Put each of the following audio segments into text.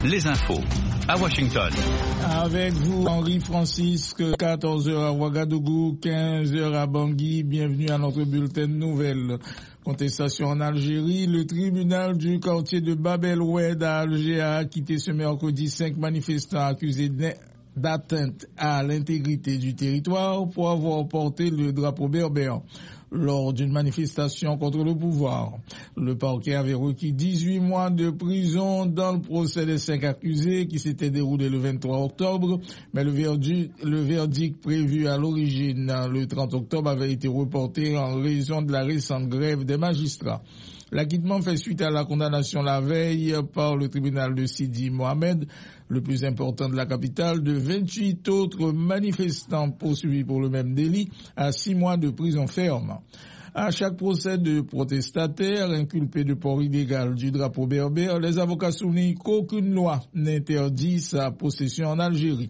Les infos à Washington. Avec vous, Henri Francisque, 14h à Ouagadougou, 15h à Bangui. Bienvenue à notre bulletin de nouvelles. Contestation en Algérie. Le tribunal du quartier de Bab el Oued à Alger a acquitté ce mercredi 5 manifestants accusés d'atteinte à l'intégrité du territoire pour avoir porté le drapeau berbère lors d'une manifestation contre le pouvoir. Le parquet avait requis 18 mois de prison dans le procès des 5 accusés qui s'était déroulé le 23 octobre, mais le verdict prévu à l'origine le 30 octobre avait été reporté en raison de la récente grève des magistrats. L'acquittement fait suite à la condamnation la veille par le tribunal de Sidi Mohamed, le plus important de la capitale, de 28 autres manifestants poursuivis pour le même délit à 6 mois de prison ferme. À chaque procès de protestataires inculpés de port illégal du drapeau berbère, les avocats soulignent qu'aucune loi n'interdit sa possession en Algérie.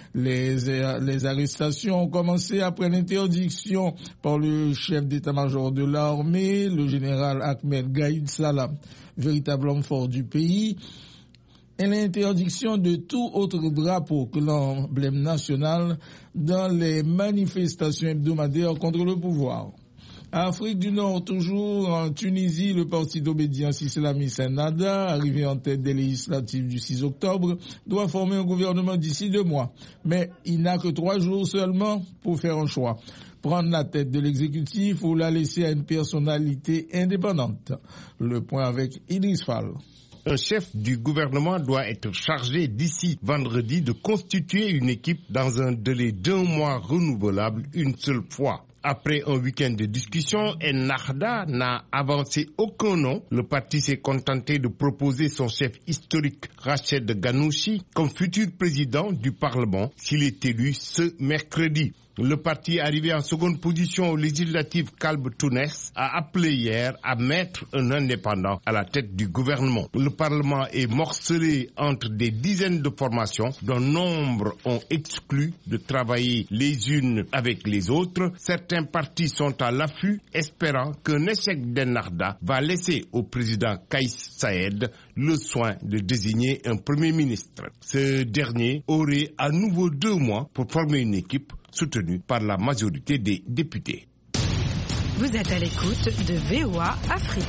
Les arrestations ont commencé après l'interdiction par le chef d'état-major de l'armée, le général Ahmed Gaïd Salah, véritable homme fort du pays, et l'interdiction de tout autre drapeau que l'emblème national dans les manifestations hebdomadaires contre le pouvoir. Afrique du Nord, toujours en Tunisie, le parti d'obédience islamiste Ennahda, arrivé en tête des législatives du 6 octobre, doit former un gouvernement d'ici 2 mois. Mais il n'a que 3 jours seulement pour faire un choix. Prendre la tête de l'exécutif ou la laisser à une personnalité indépendante. Le point avec Idriss Fall. Un chef du gouvernement doit être chargé d'ici vendredi de constituer une équipe dans un délai d'1 mois renouvelable une seule fois. Après un week-end de discussion, Ennahda n'a avancé aucun nom. Le parti s'est contenté de proposer son chef historique, Rached Ghannouchi, comme futur président du Parlement s'il est élu ce mercredi. Le parti arrivé en seconde position aux législatives Kalb Tounes a appelé hier à mettre un indépendant à la tête du gouvernement. Le Parlement est morcelé entre des dizaines de formations dont nombre ont exclu de travailler les unes avec les autres. Certains partis sont à l'affût, espérant qu'un échec d'Ennahda va laisser au président Kais Saied le soin de désigner un premier ministre. Ce dernier aurait à nouveau 2 mois pour former une équipe soutenu par la majorité des députés. Vous êtes à l'écoute de VOA Afrique.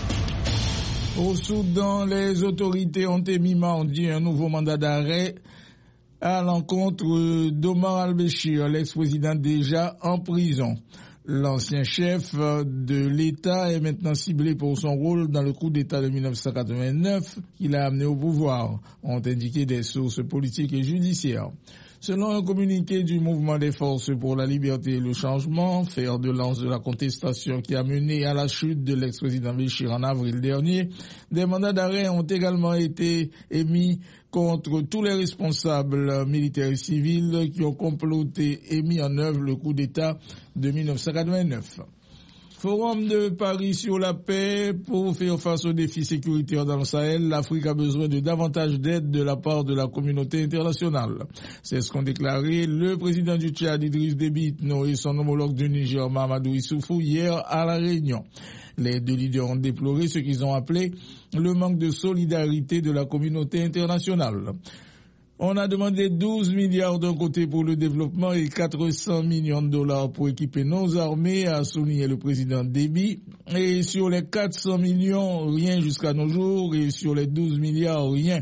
Au Soudan, les autorités ont émis mardi un nouveau mandat d'arrêt à l'encontre d'Omar al-Béchir, l'ex-président déjà en prison. L'ancien chef de l'État est maintenant ciblé pour son rôle dans le coup d'État de 1989 qu'il a amené au pouvoir, ont indiqué des sources politiques et judiciaires. Selon un communiqué du mouvement des forces pour la liberté et le changement, fer de lance de la contestation qui a mené à la chute de l'ex-président Béchir en avril dernier, des mandats d'arrêt ont également été émis contre tous les responsables militaires et civils qui ont comploté et mis en œuvre le coup d'État de 1989. Forum de Paris sur la paix. Pour faire face aux défis sécuritaires dans le Sahel, l'Afrique a besoin de davantage d'aide de la part de la communauté internationale. C'est ce qu'ont déclaré le président du Tchad, Idriss Déby Itno, et son homologue du Niger, Mahamadou Issoufou, hier à La Réunion. Les 2 leaders ont déploré ce qu'ils ont appelé le manque de solidarité de la communauté internationale. On a demandé 12 milliards d'un côté pour le développement et 400 millions de dollars pour équiper nos armées, a souligné le président Déby. Et sur les 400 millions, rien jusqu'à nos jours, et sur les 12 milliards, rien,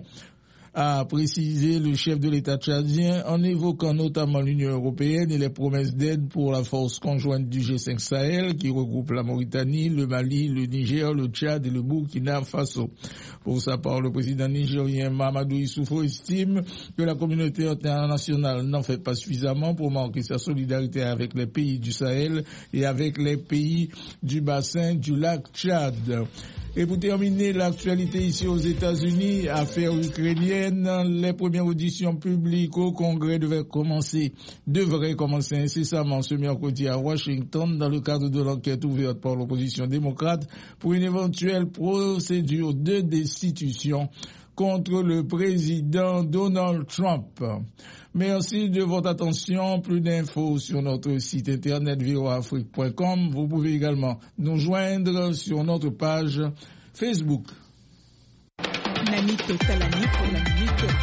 a précisé le chef de l'État tchadien en évoquant notamment l'Union européenne et les promesses d'aide pour la force conjointe du G5 Sahel qui regroupe la Mauritanie, le Mali, le Niger, le Tchad et le Burkina Faso. Pour sa part, le président nigérien Mahamadou Issoufou estime que la communauté internationale n'en fait pas suffisamment pour marquer sa solidarité avec les pays du Sahel et avec les pays du bassin du lac Tchad. Et pour terminer, l'actualité ici aux États-Unis, affaire ukrainienne, les premières auditions publiques au Congrès devraient commencer incessamment ce mercredi à Washington dans le cadre de l'enquête ouverte par l'opposition démocrate pour une éventuelle procédure de destitution contre le président Donald Trump. Merci de votre attention. Plus d'infos sur notre site internet voaafrique.com. Vous pouvez également nous joindre sur notre page Facebook. Nani Totalani pour la minute.